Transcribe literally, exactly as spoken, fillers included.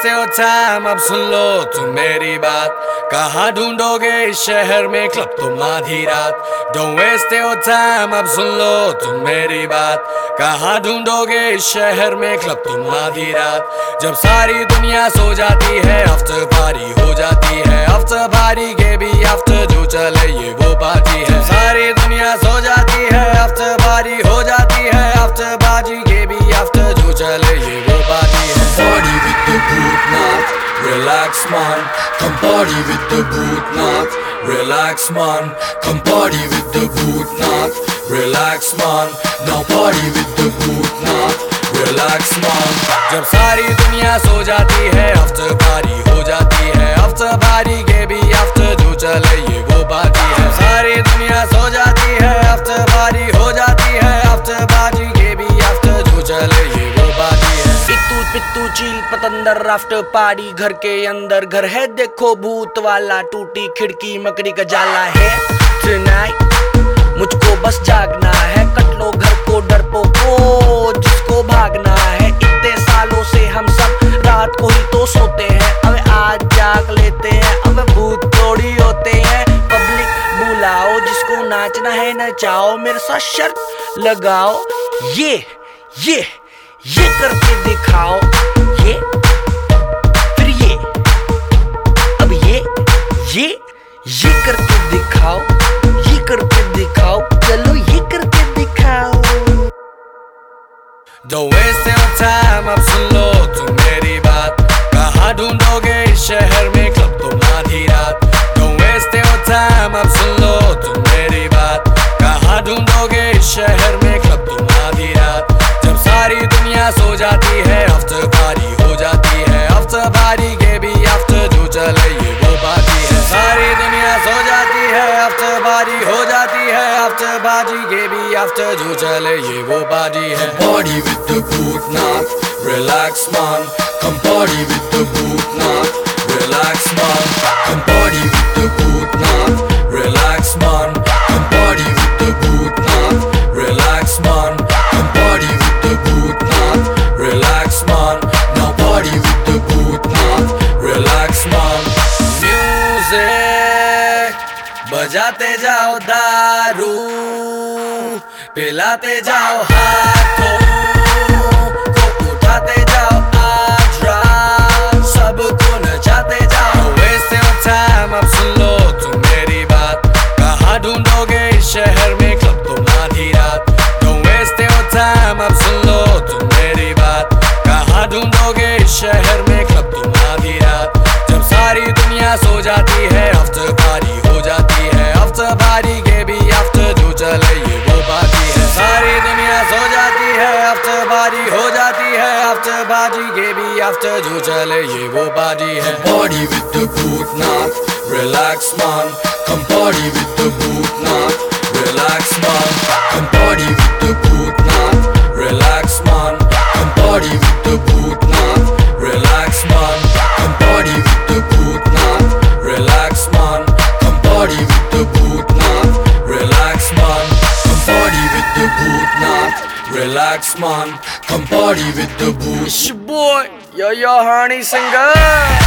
waste your time, अब सुन लो तुम मेरी बात। कहाँ ढूंढोगे इस शहर में क्लब तुम आधी रात। Don't waste your time, अब सुन लो तुम मेरी बात। कहाँ ढूंढोगे इस शहर में क्लब तुम आधी रात। जब सारी दुनिया सो जाती है आफ्टर पार्टी हो जाती है। आफ्टर पार्टी के भी आफ्टर जो चले ये वो पार्टी है। सारी दुनिया सो जाती है आफ्टर पार्टी हो जाती है। आफ्टर पार्टी के भी आफ्टर जो चले ये वो पार्टी है। Party with the Bhutnath, relax man. Come party with the Bhutnath, relax man. Come party with the Bhutnath, relax man. Now party with the Bhutnath, relax man. जब सारी दुनिया सो जाती है आफ्टर पार्टी हो जाती है। आफ्टर पार्टी के भी आफ्टर जो चले ये वो पार्टी है। सारी दुनिया सो जाती है आफ्टर पार्टी हो जाती है। आफ्टर पार्टी के भी आफ्टर जो चले ये वो पार्टी है। पित्तू पित्तू चील पतंदर आफ्टर पार्टी घर के अंदर घर है देखो भूत वाला। टूटी खिड़की मकड़ी का जाला है। Tonight मुझको बस जागना है। कट लो घर को डरपोको जिसको भागना है। इतने सालों से हम सब रात को ही तो सोते हैं। अब आज जाग लेते हैं। अब भूत थोड़ी होते हैं। पब्लिक बुलाओ जिसको नाचना है नचाओ। मेरे साथ शर्त लगाओ। ये ये ये करके दिखाओ। ये फिर ये अब ये ये ये करके दिखाओ। ये करके दिखाओ। चलो ये करके दिखाओ। Don't waste your time, अब सुन लो तुम मेरी बात। कहाँ ढूंढोगे इस शहर में क्लब तुम आधी रात। Don't waste your time, अब सुन लो तुम मेरी बात। कहाँ ढूंढोगे इस शहर में क्लब तुम आधी रात। जब सारी दुनिया सो जाती है आफ्टर पार्टी हो जाती है। आफ्टर पार्टी के भी आफ्टर जो चले ये वो पार्टी है। सारी दुनिया सो जाती है आफ्टर पार्टी हो जाती है। आफ्टर पार्टी के भी आफ्टर जो चले ये वो पार्टी है। Party with the Bhutnath, relax man. Come party with the Bhutnath, relax man. Come party with the Bhutnath, relax man. Come party with the Bhutnath, relax man. Come party with the Bhutnath, relax man. Now party with the Bhutnath, relax man. Music बजाते जाओ दारू पिलाते जाओ हाथों को उठाते जाओ आज रात सबको नचाते जाओ। Waste your time, अब सुन लो तुम मेरी बात। कहाँ ढूंढोगे इस शहर में क्लब तुम आधी रात। Don't waste your time, अब सुन लो तुम मेरी बात। कहाँ ढूंढोगे इस शहर में क्लब तुम आधी रात। जब सारी दुनिया सो जाती है आफ्टर पार्टी हो जाती है। आफ्टर पार्टी के भी आफ्टर जो चले ये वो पार्टी है। सारी दुनिया सो जाती है आफ्टर पार्टी हो जाती है। आफ्टर पार्टी के भी आफ्टर जो चले ये वो पार्टी है। Party with the Bhutnath, relax man. Come party with the Bhutnath, relax man. Come party with the Bhutnath, relax man. Come party with the Bhutnath, relax man. Come party with the Bhutnath, relax man. Come party with the Bhutnath, relax man. Come party with the Bhutnath, relax man. Come party with the Bhutnath. It's your boy, Yo Yo Honey Singer.